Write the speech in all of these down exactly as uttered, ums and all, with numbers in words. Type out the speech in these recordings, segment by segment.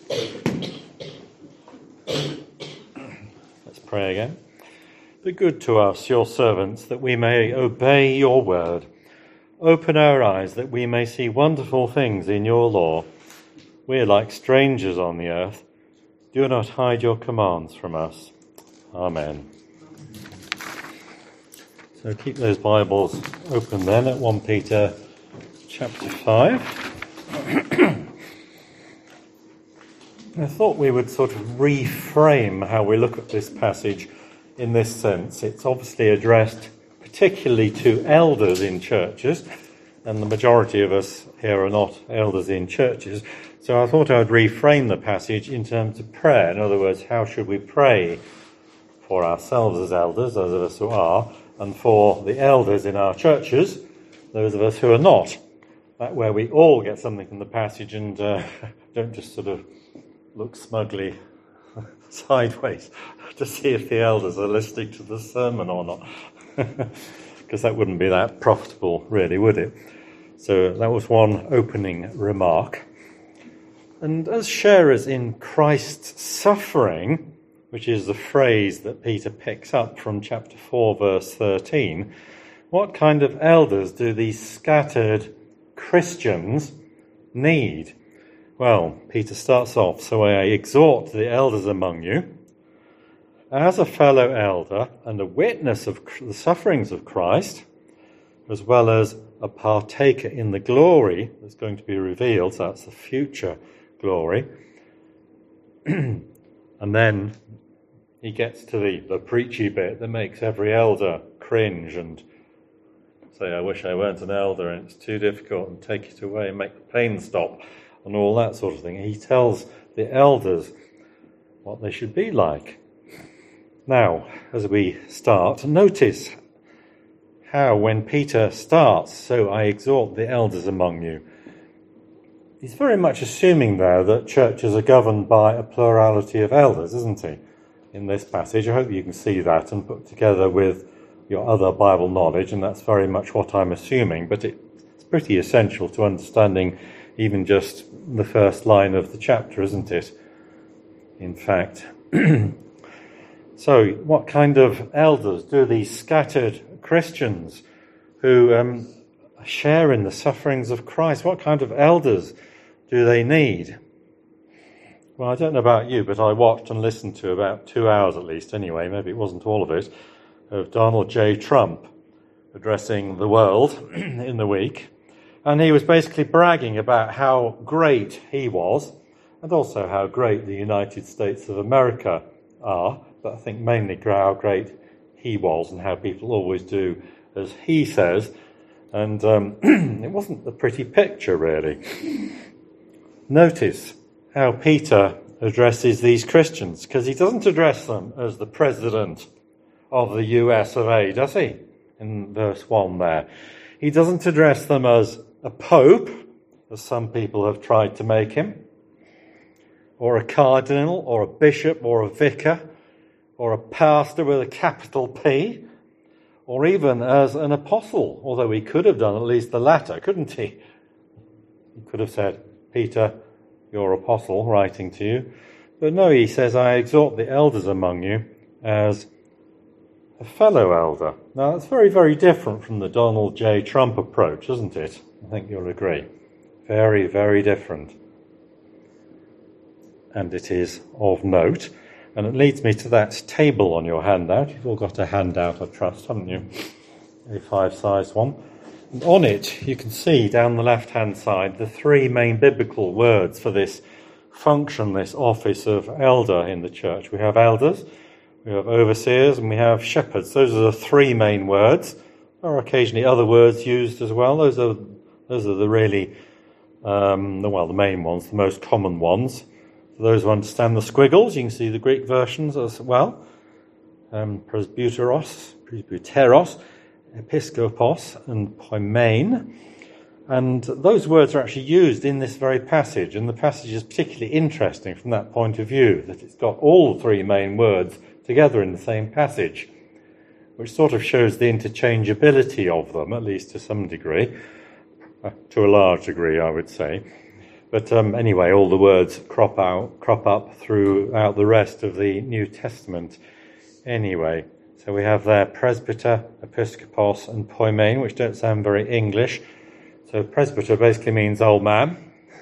Let's pray again. Be good to us, your servants, that we may obey your word. Open our eyes that we may see wonderful things in your law. We are like strangers on the earth. Do not hide your commands from us. Amen. So keep those Bibles open then at First Peter chapter five. I thought we would sort of reframe how we look at this passage in this sense. It's obviously addressed particularly to elders in churches, and the majority of us here are not elders in churches. So I thought I would reframe the passage in terms of prayer. In other words, how should we pray for ourselves as elders, those of us who are, and for the elders in our churches, those of us who are not. That where we all get something from the passage and uh, don't just sort of look smugly sideways to see if the elders are listening to the sermon or not. Because that wouldn't be that profitable, really, would it? So that was one opening remark. And as sharers in Christ's suffering, which is the phrase that Peter picks up from chapter four, verse thirteen, what kind of elders do these scattered Christians need? Well, Peter starts off, so I exhort the elders among you, as a fellow elder and a witness of the sufferings of Christ, as well as a partaker in the glory that's going to be revealed, so that's the future glory. And then he gets to the, the preachy bit that makes every elder cringe and say, I wish I weren't an elder and it's too difficult, and take it away and make the pain stop, and all that sort of thing. He tells the elders what they should be like. Now, as we start, notice how when Peter starts, so I exhort the elders among you, he's very much assuming there that churches are governed by a plurality of elders, isn't he, in this passage? I hope you can see that and put together with your other Bible knowledge, and that's very much what I'm assuming, but it's pretty essential to understanding even just the first line of the chapter, isn't it? In fact. So, what kind of elders do these scattered Christians who um, share in the sufferings of Christ, what kind of elders do they need? Well, I don't know about you, but I watched and listened to about two hours at least, anyway, maybe it wasn't all of it, of Donald J. Trump addressing the world in the week. And he was basically bragging about how great he was, and also how great the United States of America are, but I think mainly how great he was and how people always do as he says. And um, it wasn't a pretty picture, really. Notice how Peter addresses these Christians, because he doesn't address them as the president of the U S of A, does he? In verse one there. He doesn't address them as a pope, as some people have tried to make him, or a cardinal, or a bishop, or a vicar, or a pastor with a capital P, or even as an apostle, although he could have done at least the latter, couldn't he? He could have said, Peter, your apostle, writing to you. But no, he says, I exhort the elders among you as a fellow elder. Now, that's very, very different from the Donald J. Trump approach, isn't it? I think you'll agree. Very, very different. And it is of note. And it leads me to that table on your handout. You've all got a handout, I trust, haven't you? A five-size one. And on it, you can see down the left-hand side the three main biblical words for this function, this office of elder in the church. We have elders, we have overseers, and we have shepherds. Those are the three main words. There are occasionally other words used as well. Those are those are the really, um, the, well, the main ones, the most common ones. For those who understand the squiggles, you can see the Greek versions as well. Um, presbyteros, presbyteros, episkopos, and poimen. And those words are actually used in this very passage, and the passage is particularly interesting from that point of view, that it's got all three main words together in the same passage, which sort of shows the interchangeability of them, at least to some degree, uh, to a large degree, I would say. But um, anyway, all the words crop out, crop up throughout the rest of the New Testament. Anyway, so we have there presbyter, episkopos, and poimen, which don't sound very English. So presbyter basically means old man.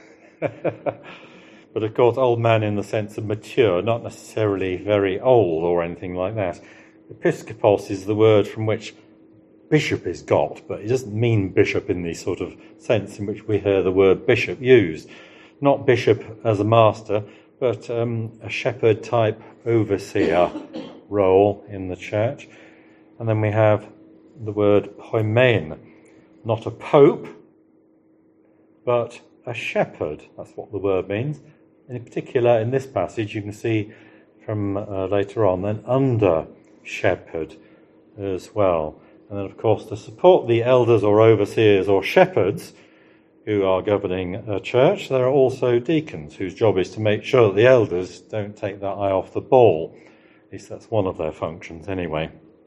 But of course, old man in the sense of mature, not necessarily very old or anything like that. Episkopos is the word from which bishop is got, but it doesn't mean bishop in the sort of sense in which we hear the word bishop used. Not bishop as a master, but um, a shepherd type overseer role in the church. And then we have the word poimen, not a pope, but a shepherd. That's what the word means. And in particular, in this passage, you can see from uh, later on, an under shepherd as well. And then, of course, to support the elders or overseers or shepherds who are governing a church, there are also deacons whose job is to make sure that the elders don't take their eye off the ball. At least that's one of their functions anyway.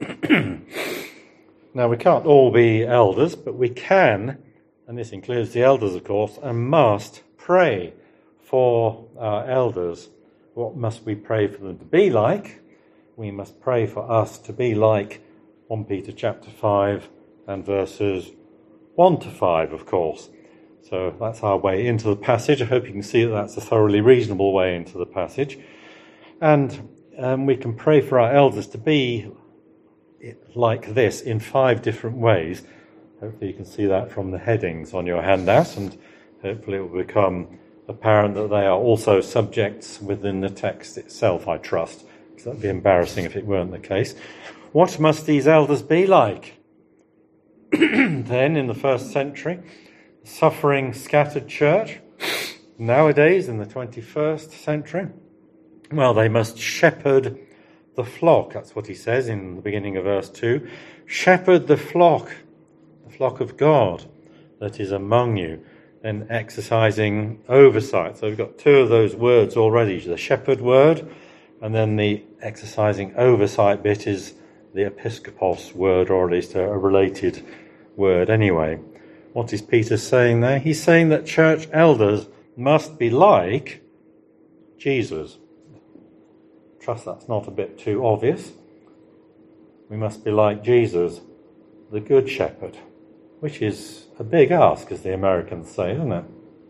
Now, we can't all be elders, but we can, and this includes the elders, of course, and must pray for our elders. What must we pray for them to be like? We must pray for us to be like First Peter chapter five and verses one to five, of course. So that's our way into the passage. I hope you can see that that's a thoroughly reasonable way into the passage. And um, we can pray for our elders to be like this in five different ways. Hopefully you can see that from the headings on your handout, and hopefully it will become apparent that they are also subjects within the text itself, I trust, because that would be embarrassing if it weren't the case. What must these elders be like? Then, in the first century, suffering, scattered church. Nowadays, in the twenty-first century, well, they must shepherd the flock. That's what he says in the beginning of verse two. Shepherd the flock, the flock of God that is among you, and exercising oversight. So we've got two of those words already, the shepherd word, and then the exercising oversight bit is the episkopos word, or at least a, a related word anyway. What is Peter saying there? He's saying that church elders must be like Jesus. Trust that's not a bit too obvious. We must be like Jesus, the Good Shepherd, which is a big ask, as the Americans say, isn't it?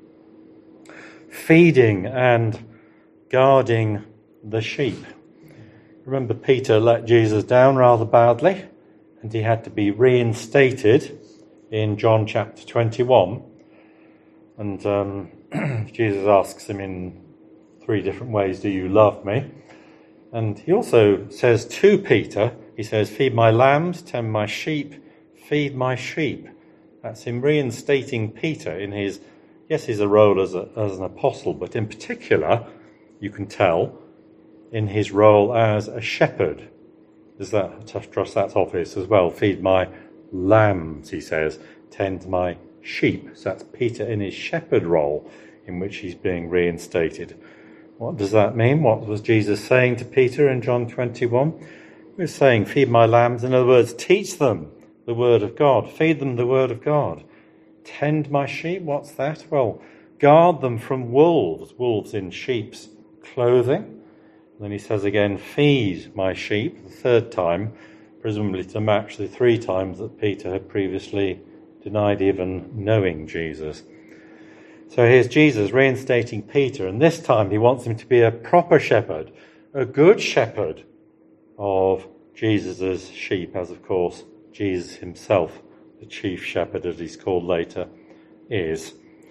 Feeding and guarding the sheep. Remember, Peter let Jesus down rather badly, and he had to be reinstated in John chapter twenty-one. And um, Jesus asks him in three different ways, do you love me? And he also says to Peter, he says, feed my lambs, tend my sheep, feed my sheep. That's him reinstating Peter in his, yes, he's a role as, a, as an apostle, but in particular, you can tell, in his role as a shepherd. Does that, trust that's obvious as well. Feed my lambs, he says, tend my sheep. So that's Peter in his shepherd role in which he's being reinstated. What does that mean? What was Jesus saying to Peter in John twenty-one? He was saying, feed my lambs. In other words, teach them the word of God. Feed them the word of God. Tend my sheep. What's that? Well, guard them from wolves. Wolves in sheep's clothing. Then he says again, feed my sheep, the third time, presumably to match the three times that Peter had previously denied even knowing Jesus. So here's Jesus reinstating Peter, and this time he wants him to be a proper shepherd, a good shepherd of Jesus' sheep, as of course Jesus himself, the chief shepherd, as he's called later, is.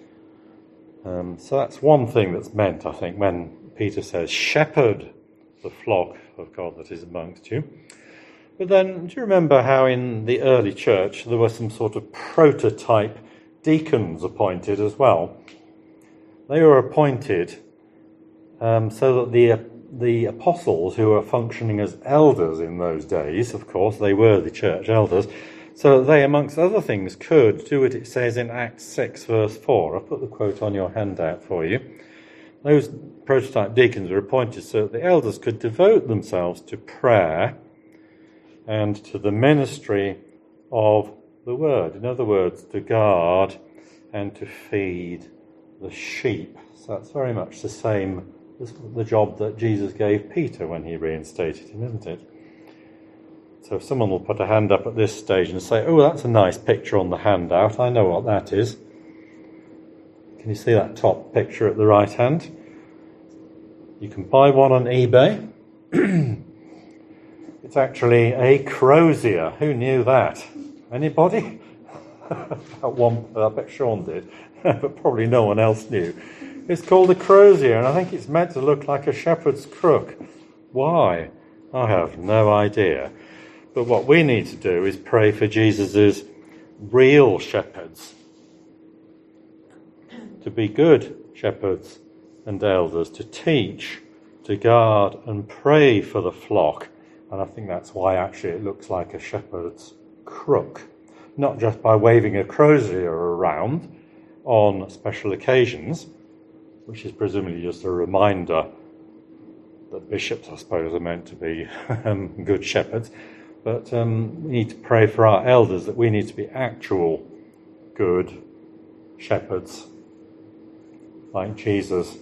Um, so that's one thing that's meant, I think, when Peter says, shepherd the flock of God that is amongst you. But then, do you remember how in the early church there were some sort of prototype deacons appointed as well? They were appointed um, so that the the apostles who were functioning as elders in those days, of course, they were the church elders, so that they, amongst other things, could do what it says in Acts six, verse four. I've put the quote on your handout for you. Those prototype deacons were appointed so that the elders could devote themselves to prayer and to the ministry of the word. In other words, to guard and to feed the sheep. So that's very much the same as the job that Jesus gave Peter when he reinstated him, isn't it? So if someone will put a hand up at this stage and say, oh, that's a nice picture on the handout, I know what that is. Can you see that top picture at the right hand? You can buy one on eBay. It's actually a crozier. Who knew that? Anybody? At one, I bet Sean did, but probably no one else knew. It's called a crozier, and I think it's meant to look like a shepherd's crook. Why? I have no idea. But what we need to do is pray for Jesus' real shepherds, to be good shepherds and elders, to teach, to guard and pray for the flock. And I think that's why actually it looks like a shepherd's crook. Not just by waving a crozier around on special occasions, which is presumably just a reminder that bishops, I suppose, are meant to be um, good shepherds. But um, we need to pray for our elders, that we need to be actual good shepherds, like Jesus.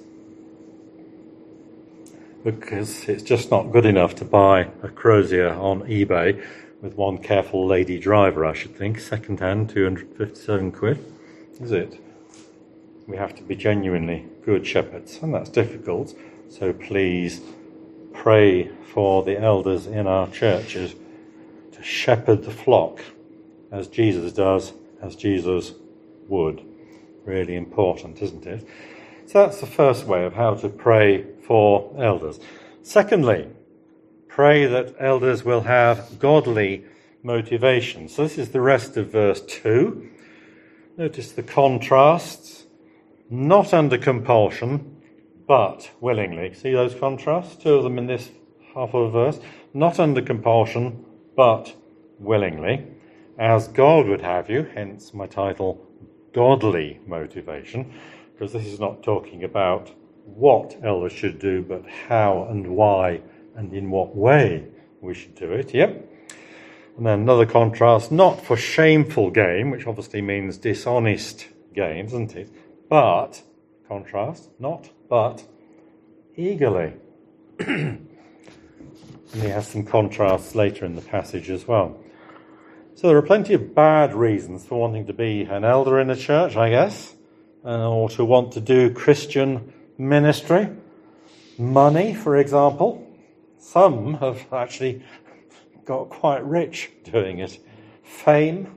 Because it's just not good enough to buy a crozier on eBay with one careful lady driver, I should think, second-hand, two hundred fifty-seven quid, is it? We have to be genuinely good shepherds, and that's difficult. So please pray for the elders in our churches to shepherd the flock as Jesus does, as Jesus would. Really important, isn't it? So that's the first way of how to pray for elders. Secondly, pray that elders will have godly motivation. So this is the rest of verse two. Notice the contrasts. Not under compulsion, but willingly. See those contrasts? Two of them in this half of a verse. Not under compulsion, but willingly, as God would have you, hence my title, Godly Motivation, because this is not talking about what elders should do, but how and why and in what way we should do it. Yep. And then another contrast, not for shameful gain, which obviously means dishonest gain, doesn't it? But, contrast, not but, eagerly. And he has some contrasts later in the passage as well. So there are plenty of bad reasons for wanting to be an elder in a church, I guess, uh, or to want to do Christian ministry. Money, for example. Some have actually got quite rich doing it. Fame.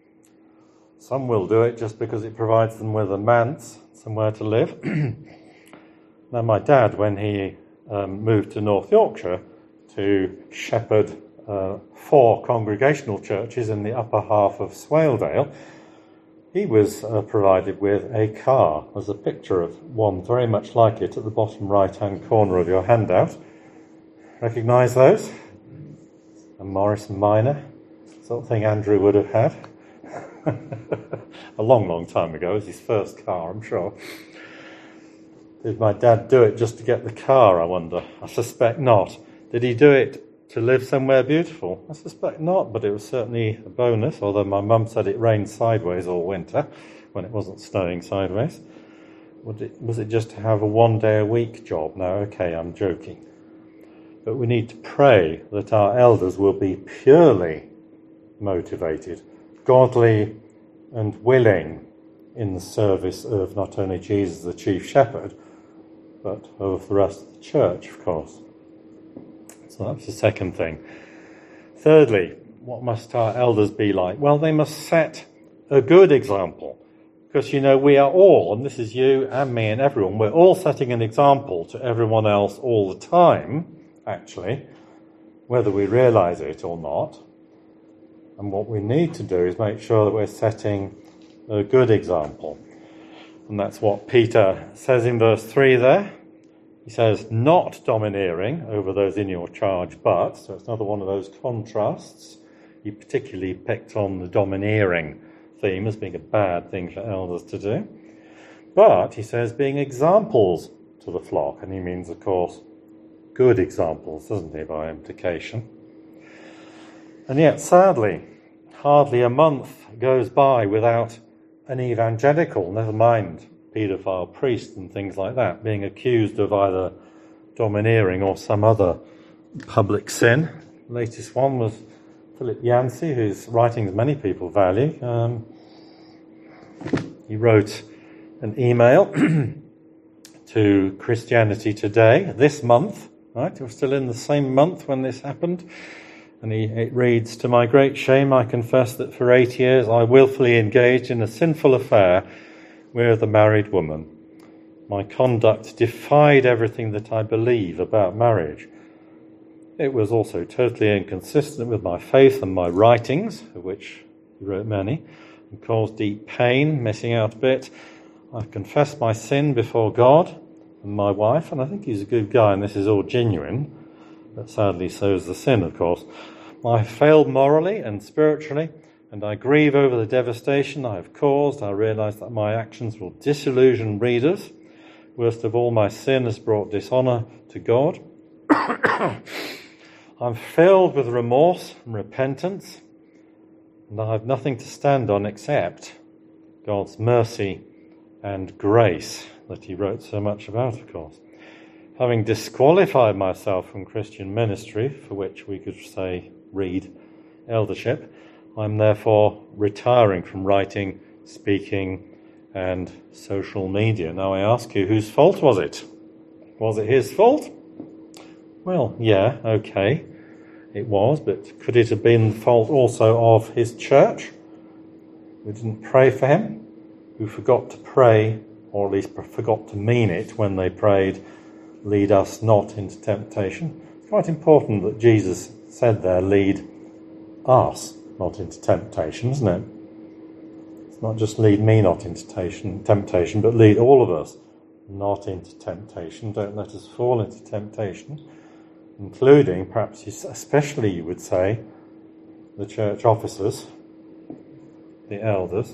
Some will do it just because it provides them with a manse, somewhere to live. Now, my dad, when he um, moved to North Yorkshire to shepherd uh, four congregational churches in the upper half of Swaledale, he was uh, provided with a car. There's a picture of one very much like it at the bottom right-hand corner of your handout. Recognise those? A Morrison Minor, sort of thing Andrew would have had. A long, long time ago. It was his first car, I'm sure. Did my dad do it just to get the car, I wonder? I suspect not. Did he do it to live somewhere beautiful? I suspect not, but it was certainly a bonus, although my mum said it rained sideways all winter when it wasn't snowing sideways. Was it, was it just to have a one-day-a-week job? No, okay, I'm joking. But we need to pray that our elders will be purely motivated, godly and willing in the service of not only Jesus, the chief shepherd, but of the rest of the church, of course. So that's the second thing. Thirdly, what must our elders be like? Well, they must set a good example. Because, you know, we are all, and this is you and me and everyone, we're all setting an example to everyone else all the time, actually, whether we realise it or not. And what we need to do is make sure that we're setting a good example. And that's what Peter says in verse three there. He says, not domineering over those in your charge, but, so it's another one of those contrasts. He particularly picked on the domineering theme as being a bad thing for elders to do. But, he says, being examples to the flock. And he means, of course, good examples, doesn't he, by implication? And yet, sadly, hardly a month goes by without an evangelical, never mind paedophile priest and things like that, being accused of either domineering or some other public sin. The latest one was Philip Yancey, whose writings many people value. Um, he wrote an email to Christianity Today this month, right? We're still in the same month when this happened. And he, it reads, "To my great shame, I confess that for eight years I willfully engaged in a sinful affair with a married woman. My conduct defied everything that I believe about marriage. It was also totally inconsistent with my faith and my writings," of which he wrote many, "and caused deep pain, missing out a bit. I confessed my sin before God and my wife," and I think he's a good guy and this is all genuine, but sadly so is the sin, of course. "I failed morally and spiritually, and I grieve over the devastation I have caused. I realise that my actions will disillusion readers. Worst of all, my sin has brought dishonour to God. I'm filled with remorse and repentance, and I have nothing to stand on except God's mercy and grace," that he wrote so much about, of course. "Having disqualified myself from Christian ministry, for which we could say, read, eldership, I'm therefore retiring from writing, speaking, and social media." Now I ask you, whose fault was it? Was it his fault? Well, yeah, okay, it was, but could it have been the fault also of his church, who didn't pray for him, who forgot to pray, or at least forgot to mean it when they prayed, "Lead us not into temptation"? It's quite important that Jesus said there, "Lead us not into temptation," isn't it? It's not just lead me not into temptation, temptation, but lead all of us not into temptation. Don't let us fall into temptation, including, perhaps especially you would say, the church officers, the elders.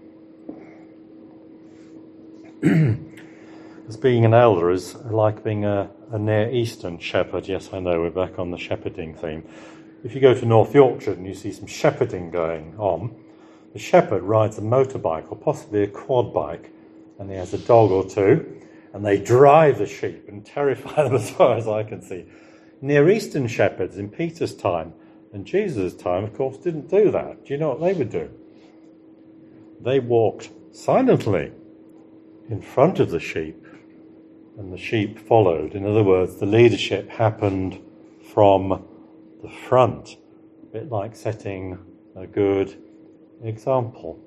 Because being an elder is like being a, a Near Eastern shepherd. Yes, I know, we're back on the shepherding theme. If you go to North Yorkshire and you see some shepherding going on, the shepherd rides a motorbike or possibly a quad bike, and he has a dog or two, and they drive the sheep and terrify them as far as I can see. Near Eastern shepherds in Peter's time and Jesus' time, of course, didn't do that. Do you know what they would do? They walked silently in front of the sheep, and the sheep followed. In other words, the leadership happened from the front, a bit like setting a good example.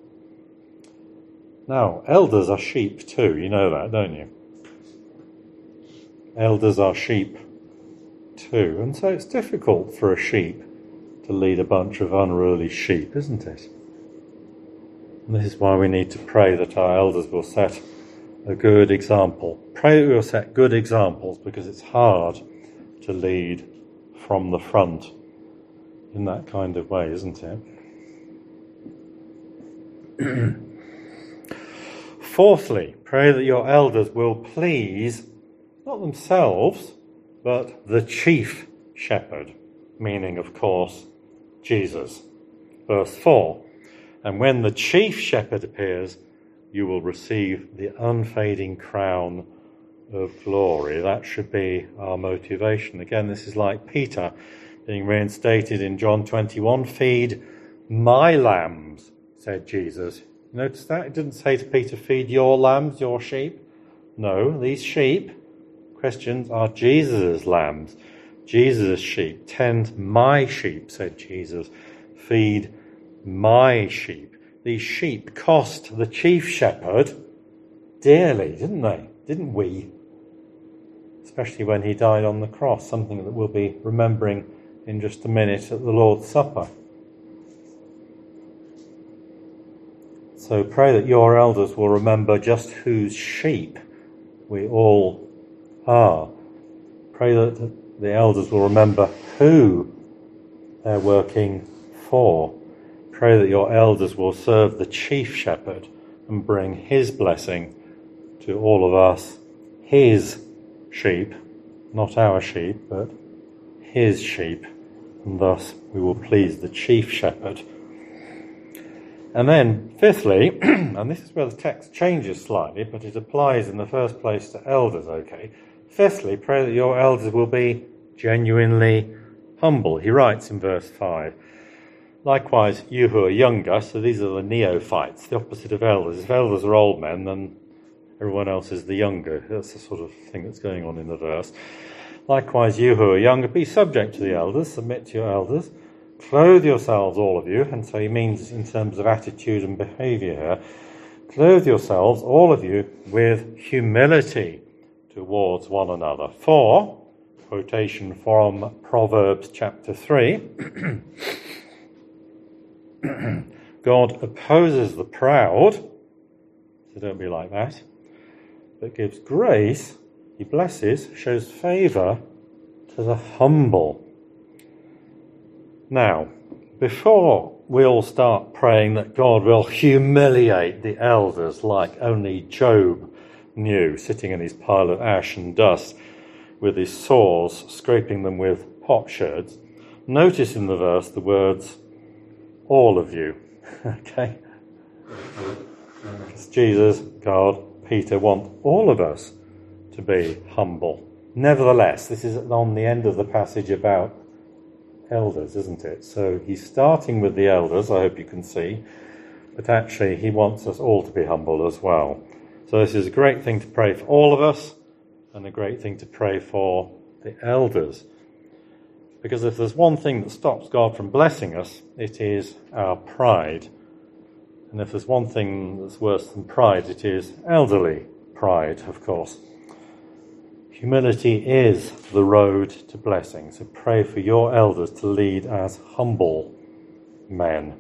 Now, elders are sheep too, you know that, don't you? Elders are sheep too, and so it's difficult for a sheep to lead a bunch of unruly sheep, isn't it? And this is why we need to pray that our elders will set a good example. Pray that we will set good examples, because it's hard to lead from the front in that kind of way, isn't it? Fourthly, pray that your elders will please, not themselves, but the chief shepherd, meaning, of course, Jesus. Verse four, "And when the chief shepherd appears, you will receive the unfading crown of glory." That should be our motivation. Again, this is like Peter being reinstated in John twenty-one. "Feed my lambs," said Jesus. Notice that? It didn't say to Peter, "Feed your lambs, your sheep." No, these sheep, Christians, are Jesus' lambs, Jesus' sheep. "Tend my sheep," said Jesus. "Feed my sheep." These sheep cost the chief shepherd dearly, didn't they? Didn't we? Especially when he died on the cross, something that we'll be remembering in just a minute at the Lord's Supper. So pray that your elders will remember just whose sheep we all are. Pray that the elders will remember who they're working for. Pray that your elders will serve the chief shepherd and bring his blessing to all of us, his sheep, not our sheep, but his sheep, and thus we will please the chief shepherd. And then, fifthly, and this is where the text changes slightly, but it applies in the first place to elders, okay? Fifthly, pray that your elders will be genuinely humble. He writes in verse five, likewise, you who are younger, so these are the neophytes, the opposite of elders. If elders are old men, then everyone else is the younger. That's the sort of thing that's going on in the verse. Likewise, you who are younger, be subject to the elders, submit to your elders. Clothe yourselves, all of you, and so he means in terms of attitude and behaviour here. Clothe yourselves, all of you, with humility towards one another. For, quotation from Proverbs chapter three, God opposes the proud, so don't be like that, but gives grace, he blesses, shows favour to the humble. Now, before we all start praying that God will humiliate the elders like only Job knew, sitting in his pile of ash and dust with his saws, scraping them with potsherds, notice in the verse the words, all of you. Okay? Because Jesus, God, Peter want all of us to be humble. Nevertheless, this is on the end of the passage about elders, isn't it? So he's starting with the elders, I hope you can see, but actually he wants us all to be humble as well. So this is a great thing to pray for all of us, and a great thing to pray for the elders. Because if there's one thing that stops God from blessing us, it is our pride. And if there's one thing that's worse than pride, it is elderly pride, of course. Humility is the road to blessing. So pray for your elders to lead as humble men.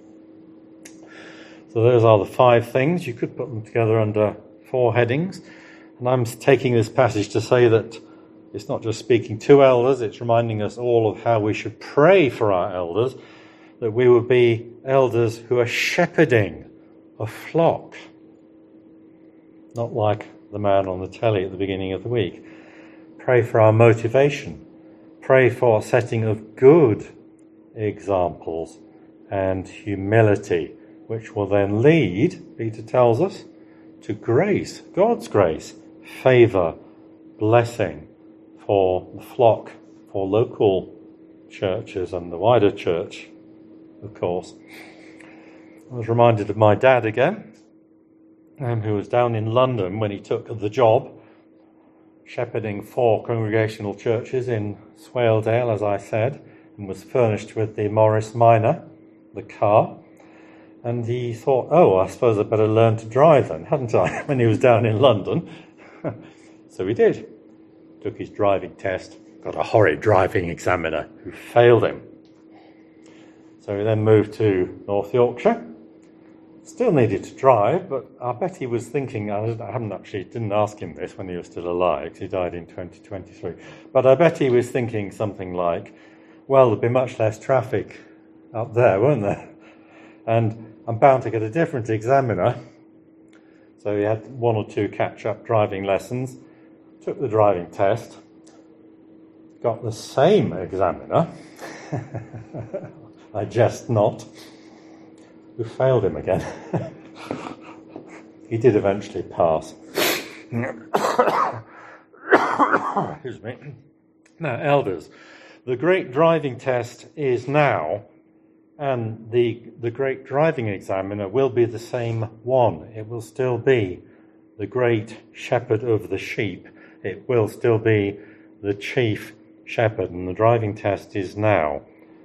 So those are the five things. You could put them together under four headings. And I'm taking this passage to say that it's not just speaking to elders, it's reminding us all of how we should pray for our elders, that we would be elders who are shepherding a flock. Not like the man on the telly at the beginning of the week. Pray for our motivation. Pray for setting of good examples and humility, which will then lead, Peter tells us, to grace, God's grace, favour, blessing for the flock, for local churches and the wider church, of course. I was reminded of my dad again, um, who was down in London when he took the job, shepherding four congregational churches in Swaledale, as I said, and was furnished with the Morris Minor, the car. And he thought, oh, I suppose I'd better learn to drive then, hadn't I, when he was down in London. So he did. Took his driving test, got a horrid driving examiner who failed him. So he then moved to North Yorkshire. Still needed to drive, but I bet he was thinking, I haven't actually, didn't ask him this when he was still alive, because he died in twenty twenty-three, but I bet he was thinking something like, well, there'd be much less traffic up there, won't there? And I'm bound to get a different examiner. So he had one or two catch-up driving lessons, took the driving test, got the same examiner, I jest not, who failed him again. He did eventually pass. Excuse me. Now, elders, the great driving test is now, and the, the great driving examiner will be the same one. It will still be the great shepherd of the sheep. It will still be the chief shepherd, and the driving test is now.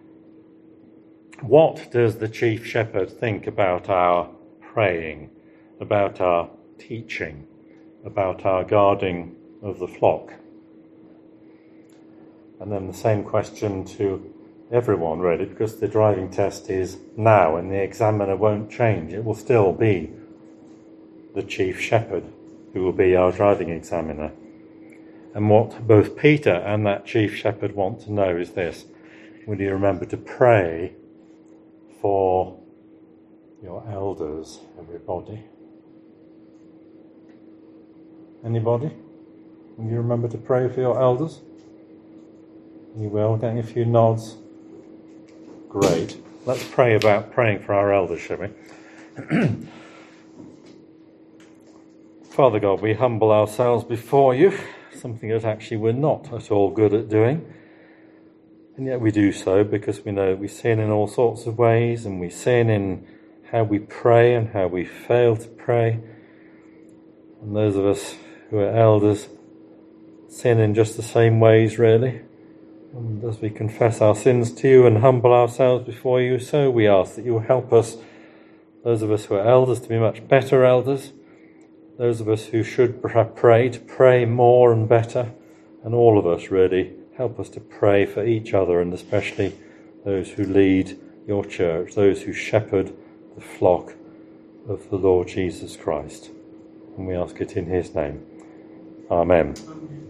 What does the chief shepherd think about our praying, about our teaching, about our guarding of the flock? And then the same question to everyone, really, because the driving test is now and the examiner won't change. It will still be the chief shepherd who will be our driving examiner. And what both Peter and that chief shepherd want to know is this: will you remember to pray for your elders, everybody? Anybody? Will you remember to pray for your elders? You will, getting a few nods. Great. let's pray about praying for our elders, shall we? Father God, we humble ourselves before you, something that actually we're not at all good at doing. And yet we do so because we know we sin in all sorts of ways, and we sin in how we pray and how we fail to pray. And those of us who are elders sin in just the same ways, really. And as we confess our sins to you and humble ourselves before you, so we ask that you will help us, those of us who are elders, to be much better elders, those of us who should pray, to pray more and better, and all of us, really, help us to pray for each other, and especially those who lead your church, those who shepherd the flock of the Lord Jesus Christ. And we ask it in his name. Amen.